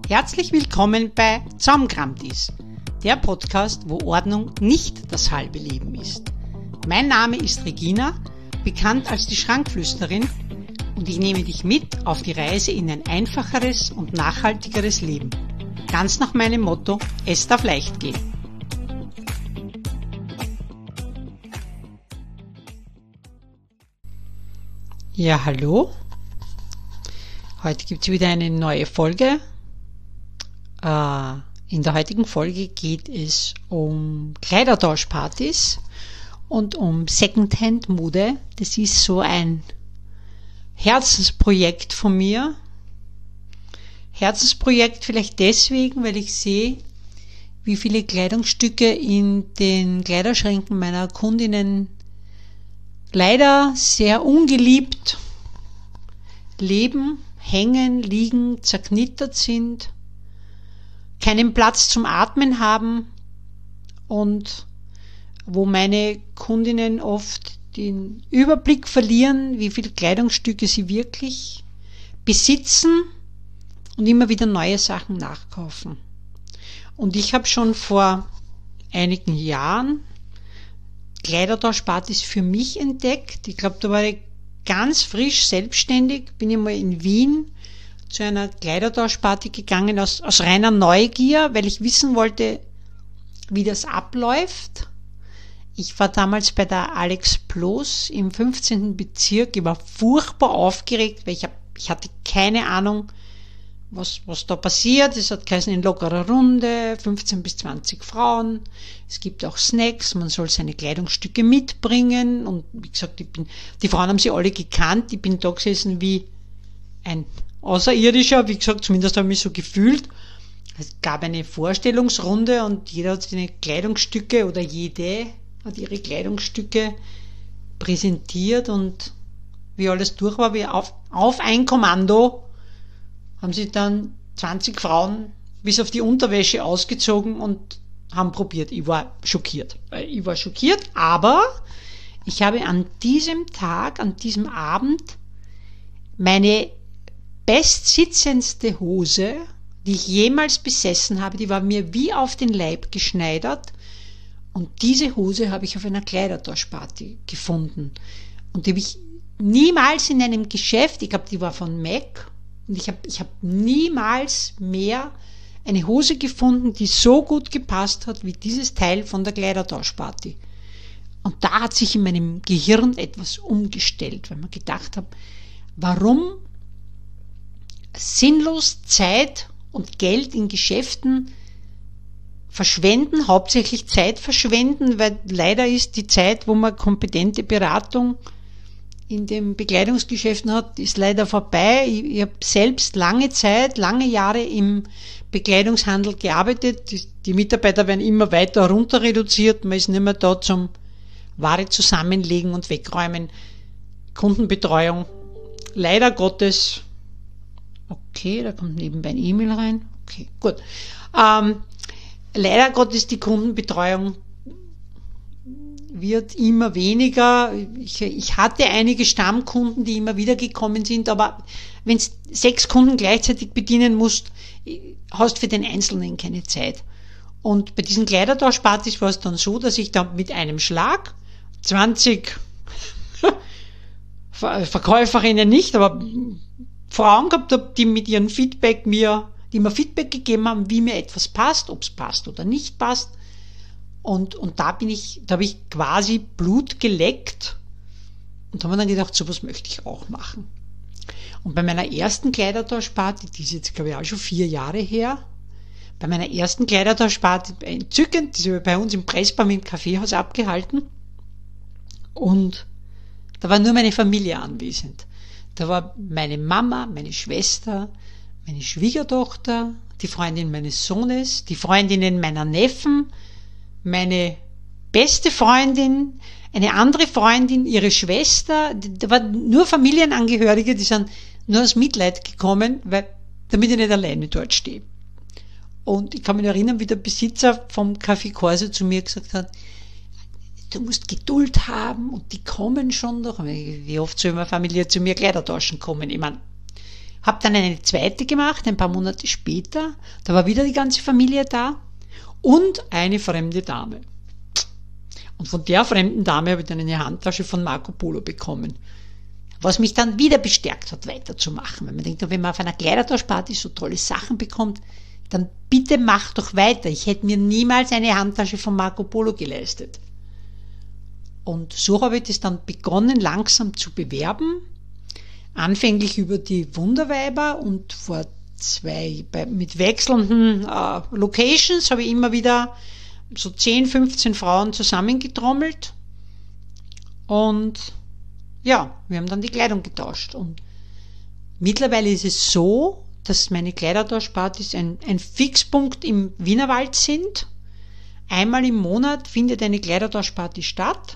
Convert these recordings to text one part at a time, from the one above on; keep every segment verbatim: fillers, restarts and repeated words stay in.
Herzlich willkommen bei Zaumkramtis, der Podcast, wo Ordnung nicht das halbe Leben ist. Mein Name ist Regina, bekannt als die Schrankflüsterin, und ich nehme dich mit auf die Reise in ein einfacheres und nachhaltigeres Leben. Ganz nach meinem Motto, es darf leicht gehen. Ja, hallo. Heute gibt es wieder eine neue Folge. In der heutigen Folge geht es um Kleidertauschpartys und um Secondhand-Mode. Das ist so ein Herzensprojekt von mir. Herzensprojekt vielleicht deswegen, weil ich sehe, wie viele Kleidungsstücke in den Kleiderschränken meiner Kundinnen leider sehr ungeliebt leben, hängen, liegen, zerknittert sind, keinen Platz zum Atmen haben und wo meine Kundinnen oft den Überblick verlieren, wie viele Kleidungsstücke sie wirklich besitzen und immer wieder neue Sachen nachkaufen. Und ich habe schon vor einigen Jahren Kleidertauschpartys für mich entdeckt. Ich glaube, da war ich ganz frisch selbstständig, bin ich mal in Wien zu einer Kleidertauschparty gegangen aus, aus reiner Neugier, weil ich wissen wollte, wie das abläuft. Ich war damals bei der Alex Ploß im fünfzehnten Bezirk. Ich war furchtbar aufgeregt, weil ich, hab, ich hatte keine Ahnung, was, was da passiert. Es hat geheißen, in lockerer Runde, fünfzehn bis zwanzig Frauen. Es gibt auch Snacks, man soll seine Kleidungsstücke mitbringen. Und wie gesagt, ich bin, die Frauen haben sie alle gekannt. Ich bin da gesessen wie ein Außerirdischer, wie gesagt, zumindest habe ich mich so gefühlt. Es gab eine Vorstellungsrunde und jeder hat seine Kleidungsstücke oder jede hat ihre Kleidungsstücke präsentiert, und wie alles durch war, wie auf, auf ein Kommando haben sie dann zwanzig Frauen bis auf die Unterwäsche ausgezogen und haben probiert. Ich war schockiert. Ich war schockiert, aber ich habe an diesem Tag, an diesem Abend meine bestsitzendste Hose, die ich jemals besessen habe, die war mir wie auf den Leib geschneidert, und diese Hose habe ich auf einer Kleidertauschparty gefunden. Und die habe ich niemals in einem Geschäft, ich glaube, die war von Mac, und ich habe ich hab niemals mehr eine Hose gefunden, die so gut gepasst hat wie dieses Teil von der Kleidertauschparty. Und da hat sich in meinem Gehirn etwas umgestellt, weil man gedacht habe, warum sinnlos Zeit und Geld in Geschäften verschwenden, hauptsächlich Zeit verschwenden, weil leider ist die Zeit, wo man kompetente Beratung in den Bekleidungsgeschäften hat, ist leider vorbei. Ich, ich habe selbst lange Zeit, lange Jahre im Bekleidungshandel gearbeitet. Die, die Mitarbeiter werden immer weiter runter reduziert. Man ist nicht mehr da zum Ware zusammenlegen und wegräumen. Kundenbetreuung, leider Gottes. Okay, da kommt nebenbei ein E-Mail rein. Okay, gut. Ähm, leider Gottes, die Kundenbetreuung wird immer weniger. Ich, ich hatte einige Stammkunden, die immer wieder gekommen sind, aber wenn du sechs Kunden gleichzeitig bedienen musst, hast für den Einzelnen keine Zeit. Und bei diesen Kleidertauschpartys war es dann so, dass ich dann mit einem Schlag zwanzig Verkäuferinnen nicht, aber Frauen gehabt habe, die mit ihrem Feedback mir, die mir Feedback gegeben haben, wie mir etwas passt, ob es passt oder nicht passt. Und, und da bin ich, da habe ich quasi Blut geleckt und habe mir dann gedacht, sowas möchte ich auch machen. Und bei meiner ersten Kleidertauschparty, die ist jetzt, glaube ich, auch schon vier Jahre her, bei meiner ersten Kleidertauschparty, entzückend, die ist bei uns im Pressbaum im Kaffeehaus abgehalten, und da war nur meine Familie anwesend. Da war meine Mama, meine Schwester, meine Schwiegertochter, die Freundin meines Sohnes, die Freundinnen meiner Neffen, meine beste Freundin, eine andere Freundin, ihre Schwester. Da waren nur Familienangehörige, die sind nur aus Mitleid gekommen, weil, damit ich nicht alleine dort stehe. Und ich kann mich erinnern, wie der Besitzer vom Café Corso zu mir gesagt hat, du musst Geduld haben und die kommen schon noch. Wie oft soll meine Familie zu mir Kleider tauschen kommen? Ich meine, Habe dann eine zweite gemacht, ein paar Monate später. Da war wieder die ganze Familie da und eine fremde Dame. Und von der fremden Dame habe ich dann eine Handtasche von Marco Polo bekommen. Was mich dann wieder bestärkt hat, weiterzumachen. Weil man denkt, wenn man auf einer Kleidertauschparty so tolle Sachen bekommt, dann bitte mach doch weiter. Ich hätte mir niemals eine Handtasche von Marco Polo geleistet. Und so habe ich das dann begonnen, langsam zu bewerben. Anfänglich über die Wunderweiber und vor zwei, bei, mit wechselnden äh, Locations habe ich immer wieder so zehn, fünfzehn Frauen zusammengetrommelt. Und ja, wir haben dann die Kleidung getauscht. Und mittlerweile ist es so, dass meine Kleidertauschpartys ein, ein Fixpunkt im Wienerwald sind. Einmal im Monat findet eine Kleidertauschparty statt.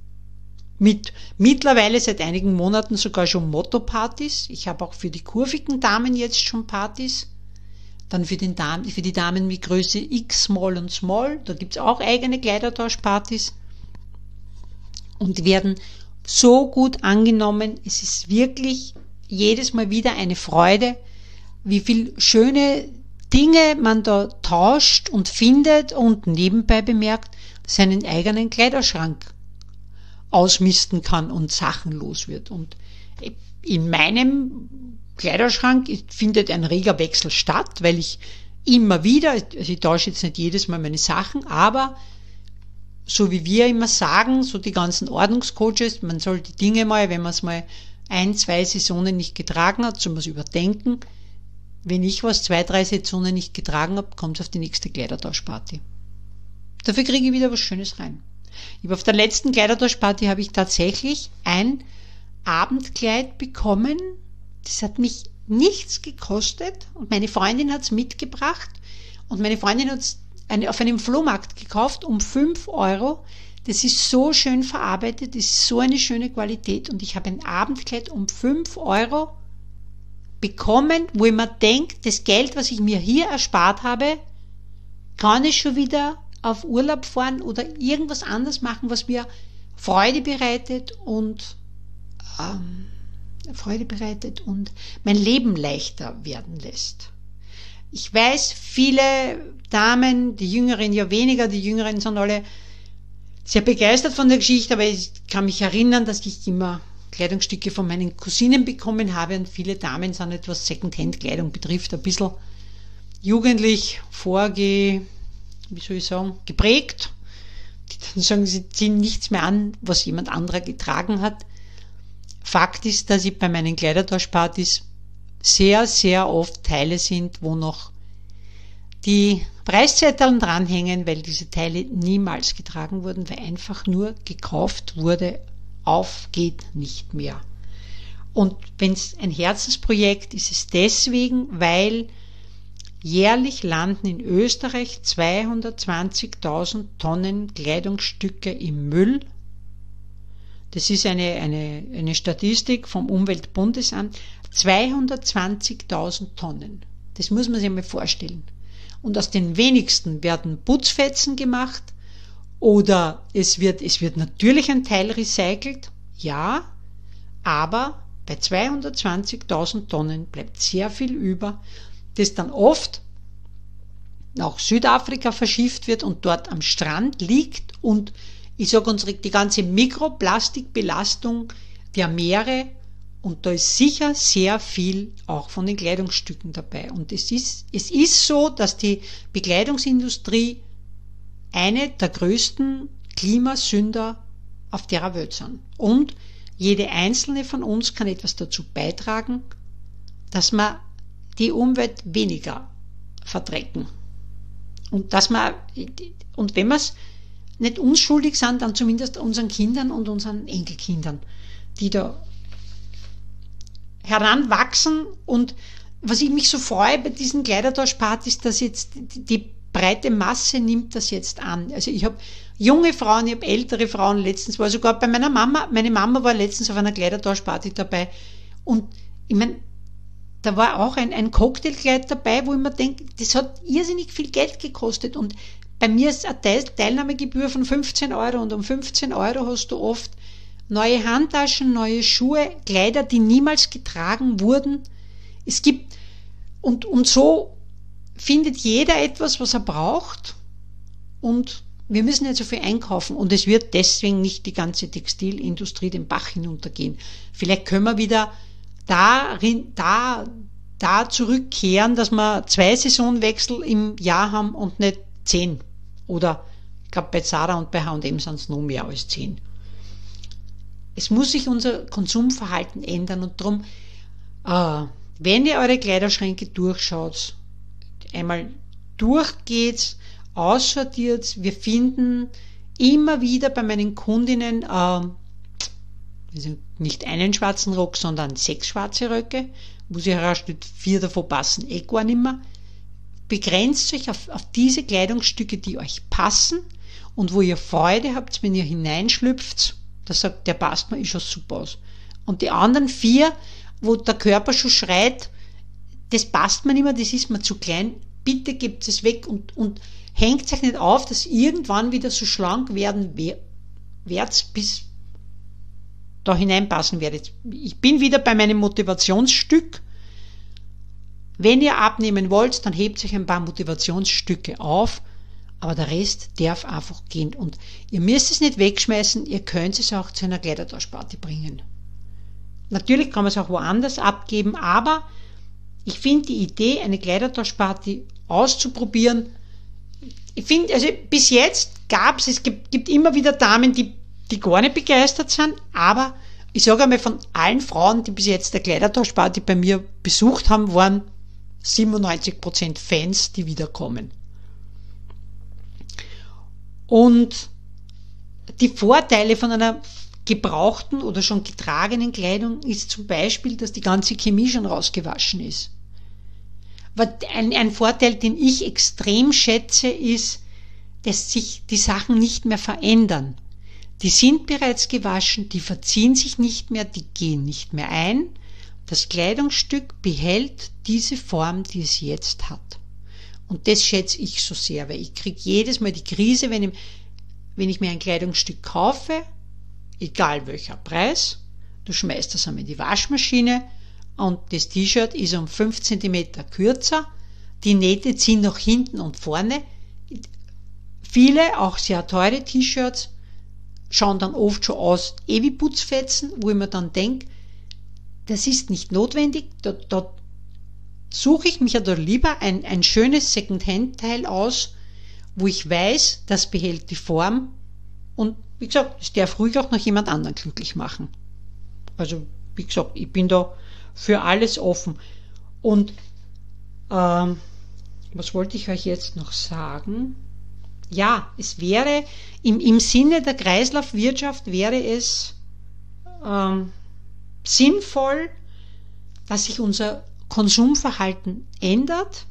Mit mittlerweile seit einigen Monaten sogar schon Motto-Partys. Ich habe auch für die kurvigen Damen jetzt schon Partys. Dann für, den Damen, für die Damen mit Größe X, Small und Small. Da gibt es auch eigene Kleidertauschpartys. Und die werden so gut angenommen. Es ist wirklich jedes Mal wieder eine Freude, wie viel schöne Dinge man da tauscht und findet und nebenbei bemerkt, seinen eigenen Kleiderschrank ausmisten kann und Sachen los wird. Und in meinem Kleiderschrank findet ein reger Wechsel statt, weil ich immer wieder, also ich tausche jetzt nicht jedes Mal meine Sachen, aber so wie wir immer sagen, so die ganzen Ordnungscoaches, man soll die Dinge mal, wenn man es mal ein, zwei Saisonen nicht getragen hat, soll man es überdenken. Wenn ich was zwei, drei Saisonen nicht getragen habe, kommt es auf die nächste Kleidertauschparty. Dafür kriege ich wieder was Schönes rein. Ich habe auf der letzten Kleidertauschparty habe ich tatsächlich ein Abendkleid bekommen. Das hat mich nichts gekostet und meine Freundin hat es mitgebracht und meine Freundin hat es auf einem Flohmarkt gekauft um fünf Euro. Das ist so schön verarbeitet, das ist so eine schöne Qualität und ich habe ein Abendkleid um fünf Euro bekommen, wo ich mir denke, das Geld, was ich mir hier erspart habe, kann ich schon wieder auf Urlaub fahren oder irgendwas anderes machen, was mir Freude bereitet und ähm, Freude bereitet und mein Leben leichter werden lässt. Ich weiß, viele Damen, die Jüngeren ja weniger, die Jüngeren sind alle sehr begeistert von der Geschichte, aber ich kann mich erinnern, dass ich immer Kleidungsstücke von meinen Cousinen bekommen habe und viele Damen sind etwas Secondhand-Kleidung betrifft, ein bisschen jugendlich vorge, wie soll ich sagen, geprägt. Die dann sagen, sie ziehen nichts mehr an, was jemand anderer getragen hat. Fakt ist, dass ich bei meinen Kleidertauschpartys sehr, sehr oft Teile sind, wo noch die Preiszettel dranhängen, weil diese Teile niemals getragen wurden, weil einfach nur gekauft wurde, auf geht nicht mehr. Und wenn es ein Herzensprojekt ist, ist es deswegen, weil jährlich landen in Österreich zweihundertzwanzigtausend Tonnen Kleidungsstücke im Müll. Das ist eine, eine, eine Statistik vom Umweltbundesamt. zweihundertzwanzigtausend Tonnen. Das muss man sich mal vorstellen. Und aus den wenigsten werden Putzfetzen gemacht oder es wird, es wird natürlich ein Teil recycelt, ja, aber bei zweihundertzwanzigtausend Tonnen bleibt sehr viel über, das dann oft nach Südafrika verschifft wird und dort am Strand liegt und ich sage unsere, die ganze Mikroplastikbelastung der Meere und da ist sicher sehr viel auch von den Kleidungsstücken dabei. Und es ist, es ist so, dass die Bekleidungsindustrie eine der größten Klimasünder auf der Welt sind. Und jede einzelne von uns kann etwas dazu beitragen, dass wir die Umwelt weniger verdrecken. Und dass wir, und wenn wir es nicht uns schuldig sind, dann zumindest unseren Kindern und unseren Enkelkindern, die da heranwachsen. Und was ich mich so freue bei diesen Kleidertauschpartys, dass jetzt die, die breite Masse nimmt das jetzt an. Also ich habe junge Frauen, ich habe ältere Frauen, letztens war sogar bei meiner Mama, meine Mama war letztens auf einer Kleidertauschparty dabei und ich meine, da war auch ein, ein Cocktailkleid dabei, wo ich mir denke, das hat irrsinnig viel Geld gekostet und bei mir ist eine Teilnahmegebühr von fünfzehn Euro und um fünfzehn Euro hast du oft neue Handtaschen, neue Schuhe, Kleider, die niemals getragen wurden. Es gibt, und, und so findet jeder etwas, was er braucht, und wir müssen nicht so viel einkaufen, und es wird deswegen nicht die ganze Textilindustrie den Bach hinuntergehen. Vielleicht können wir wieder darin, da, da zurückkehren, dass wir zwei Saisonwechsel im Jahr haben und nicht zehn. Oder ich glaube, bei Zara und bei H und M sind es noch mehr als zehn. Es muss sich unser Konsumverhalten ändern, und darum, äh, wenn ihr eure Kleiderschränke durchschaut, einmal durchgeht, aussortiert, wir finden immer wieder bei meinen Kundinnen äh, nicht einen schwarzen Rock, sondern sechs schwarze Röcke, wo sie herausstellt, vier davon passen eh gar nicht mehr. Begrenzt euch auf, auf diese Kleidungsstücke, die euch passen und wo ihr Freude habt, wenn ihr hineinschlüpft, da sagt, der passt mir, ist schon super aus. Und die anderen vier, wo der Körper schon schreit, das passt mir nicht mehr, das ist mir zu klein, bitte gebt es weg und, und hängt euch nicht auf, dass irgendwann wieder so schlank werden werdet, bis da hineinpassen werdet. Ich bin wieder bei meinem Motivationsstück. Wenn ihr abnehmen wollt, dann hebt euch ein paar Motivationsstücke auf, aber der Rest darf einfach gehen. Und ihr müsst es nicht wegschmeißen, ihr könnt es auch zu einer Kleidertauschparty bringen. Natürlich kann man es auch woanders abgeben, aber ich finde die Idee, eine Kleidertauschparty auszuprobieren, ich finde, also bis jetzt gab es, es gibt, gibt immer wieder Damen, die, die gar nicht begeistert sind, aber ich sage einmal, von allen Frauen, die bis jetzt der Kleidertauschparty bei mir besucht haben, waren siebenundneunzig Prozent Fans, die wiederkommen. Und die Vorteile von einer gebrauchten oder schon getragenen Kleidung ist zum Beispiel, dass die ganze Chemie schon rausgewaschen ist. Ein, ein Vorteil, den ich extrem schätze, ist, dass sich die Sachen nicht mehr verändern. Die sind bereits gewaschen, die verziehen sich nicht mehr, die gehen nicht mehr ein. Das Kleidungsstück behält diese Form, die es jetzt hat. Und das schätze ich so sehr, weil ich kriege jedes Mal die Krise, wenn ich, wenn ich mir ein Kleidungsstück kaufe, egal welcher Preis, du schmeißt das einmal in die Waschmaschine und das T-Shirt ist um fünf Zentimeter kürzer, die Nähte ziehen nach hinten und vorne. Viele, auch sehr teure T-Shirts, schauen dann oft schon aus eh wie Putzfetzen, wo ich mir dann denke, das ist nicht notwendig, da, da suche ich mich ja da lieber ein, ein schönes Second-Hand-Teil aus, wo ich weiß, das behält die Form und wie gesagt, es darf ruhig auch noch jemand anderen glücklich machen. Also wie gesagt, ich bin da für alles offen. Und ähm, was wollte ich euch jetzt noch sagen? Ja, es wäre im, im Sinne der Kreislaufwirtschaft wäre es ähm, sinnvoll, dass sich unser Konsumverhalten ändert.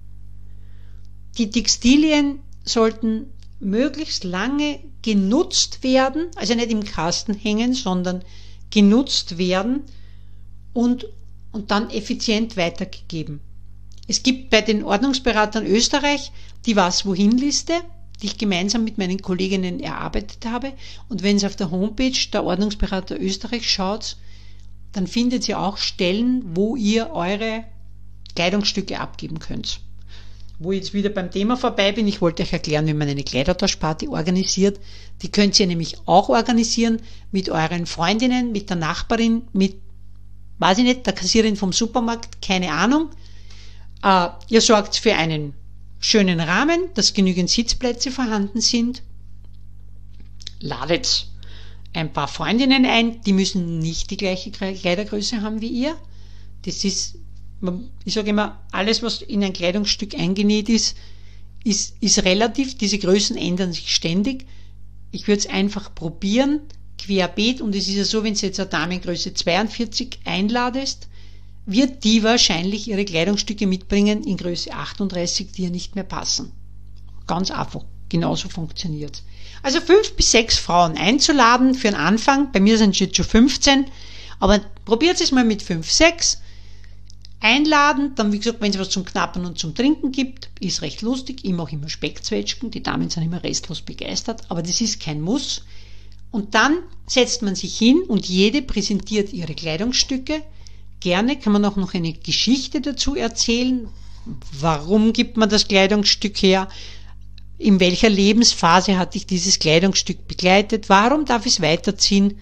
Die Textilien sollten möglichst lange genutzt werden, also nicht im Kasten hängen, sondern genutzt werden und, und dann effizient weitergegeben. Es gibt bei den Ordnungsberatern Österreich die Was-Wohin-Liste, die ich gemeinsam mit meinen Kolleginnen erarbeitet habe. Und wenn ihr auf der Homepage der Ordnungsberater Österreich schaut, dann findet ihr auch Stellen, wo ihr eure Kleidungsstücke abgeben könnt. Wo ich jetzt wieder beim Thema vorbei bin, ich wollte euch erklären, wie man eine Kleidertauschparty organisiert. Die könnt ihr nämlich auch organisieren mit euren Freundinnen, mit der Nachbarin, mit, weiß ich nicht, der Kassiererin vom Supermarkt, keine Ahnung. Äh, ihr sorgt für einen schönen Rahmen, dass genügend Sitzplätze vorhanden sind. Ladet ein paar Freundinnen ein, die müssen nicht die gleiche Kleidergröße haben wie ihr. Das ist, ich sage immer, alles, was in ein Kleidungsstück eingenäht ist, ist, ist relativ. Diese Größen ändern sich ständig. Ich würde es einfach probieren, querbeet. Und es ist ja so, wenn du jetzt eine Damengröße zweiundvierzig einladest, wird die wahrscheinlich ihre Kleidungsstücke mitbringen in Größe achtunddreißig, die ihr nicht mehr passen. Ganz einfach. Genauso funktioniert. Also fünf bis sechs Frauen einzuladen für den Anfang. Bei mir sind es jetzt schon fünfzehn. Aber probiert es mal mit fünf, sechs. Einladen, dann wie gesagt, wenn es was zum Knappern und zum Trinken gibt, ist recht lustig. Ich mache immer Speckzwetschgen, die Damen sind immer restlos begeistert, aber das ist kein Muss. Und dann setzt man sich hin und jede präsentiert ihre Kleidungsstücke, Gerne kann man auch noch eine Geschichte dazu erzählen. Warum gibt man das Kleidungsstück her? In welcher Lebensphase hat dich dieses Kleidungsstück begleitet? Warum darf es weiterziehen?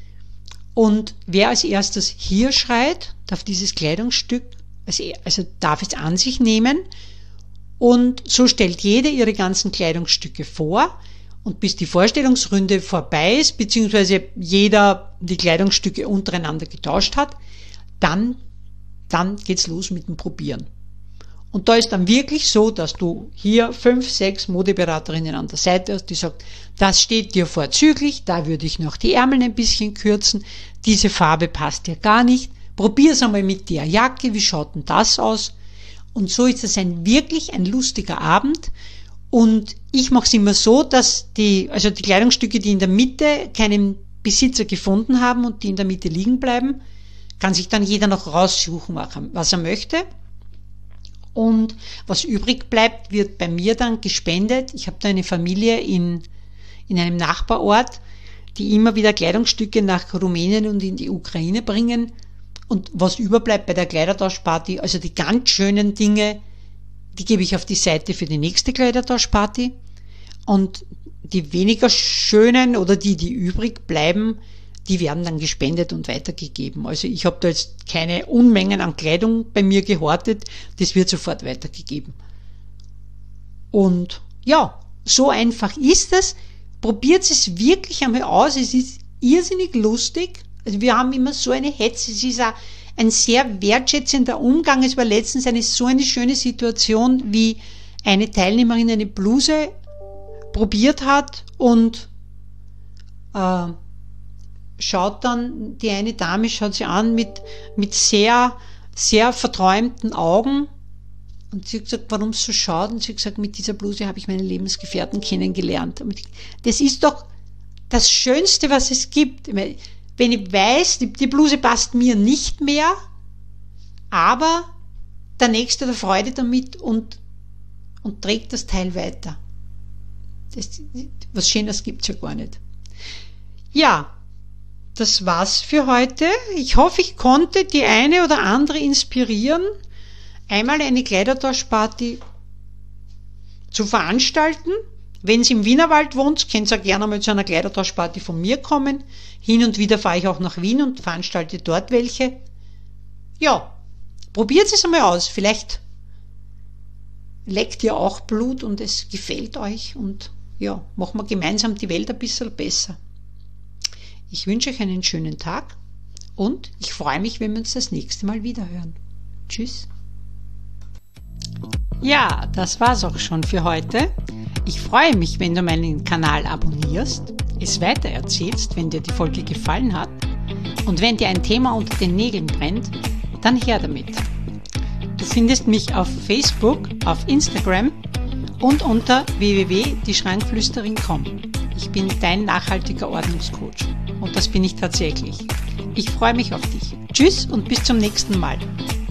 Und wer als erstes hier schreit, darf dieses Kleidungsstück, also darf es an sich nehmen. Und so stellt jede ihre ganzen Kleidungsstücke vor. Und bis die Vorstellungsrunde vorbei ist, beziehungsweise jeder die Kleidungsstücke untereinander getauscht hat, dann, dann geht's los mit dem Probieren. Und da ist dann wirklich so, dass du hier fünf, sechs Modeberaterinnen an der Seite hast, die sagen, das steht dir vorzüglich, da würde ich noch die Ärmel ein bisschen kürzen, diese Farbe passt dir gar nicht, probier's einmal mit der Jacke, wie schaut denn das aus? Und so ist es ein wirklich ein lustiger Abend. Und ich mache es immer so, dass die, also die Kleidungsstücke, die in der Mitte keinen Besitzer gefunden haben und die in der Mitte liegen bleiben, kann sich dann jeder noch raussuchen, was er möchte. Und was übrig bleibt, wird bei mir dann gespendet. Ich habe da eine Familie in, in einem Nachbarort, die immer wieder Kleidungsstücke nach Rumänien und in die Ukraine bringen. Und was überbleibt bei der Kleidertauschparty, also die ganz schönen Dinge, die gebe ich auf die Seite für die nächste Kleidertauschparty. Und die weniger schönen oder die, die übrig bleiben, die werden dann gespendet und weitergegeben. Also ich habe da jetzt keine Unmengen an Kleidung bei mir gehortet, das wird sofort weitergegeben. Und ja, so einfach ist es. Probiert es wirklich einmal aus, es ist irrsinnig lustig. Also wir haben immer so eine Hetze, es ist auch ein sehr wertschätzender Umgang. Es war letztens eine so eine schöne Situation, wie eine Teilnehmerin eine Bluse probiert hat und äh, schaut dann, die eine Dame schaut sie an mit, mit sehr, sehr verträumten Augen und sie hat gesagt, warum es so schaut? Und sie hat gesagt, mit dieser Bluse habe ich meinen Lebensgefährten kennengelernt. Und das ist doch das Schönste, was es gibt. Wenn ich weiß, die, die Bluse passt mir nicht mehr, aber der Nächste hat Freude damit und, und trägt das Teil weiter. Das, was Schöneres gibt's ja gar nicht. Ja, das war's für heute. Ich hoffe, ich konnte die eine oder andere inspirieren, einmal eine Kleidertauschparty zu veranstalten. Wenn ihr im Wienerwald wohnt, könnt ihr auch gerne mal zu einer Kleidertauschparty von mir kommen. Hin und wieder fahre ich auch nach Wien und veranstalte dort welche. Ja, probiert es einmal aus. Vielleicht leckt ihr auch Blut und es gefällt euch und ja, machen wir gemeinsam die Welt ein bisschen besser. Ich wünsche euch einen schönen Tag und ich freue mich, wenn wir uns das nächste Mal wieder hören. Tschüss. Ja, das war's auch schon für heute. Ich freue mich, wenn du meinen Kanal abonnierst, es weitererzählst, wenn dir die Folge gefallen hat und wenn dir ein Thema unter den Nägeln brennt, dann her damit. Du findest mich auf Facebook, auf Instagram und unter w w w punkt die schrankflüsterin punkt com. Ich bin dein nachhaltiger Ordnungscoach und das bin ich tatsächlich. Ich freue mich auf dich. Tschüss und bis zum nächsten Mal.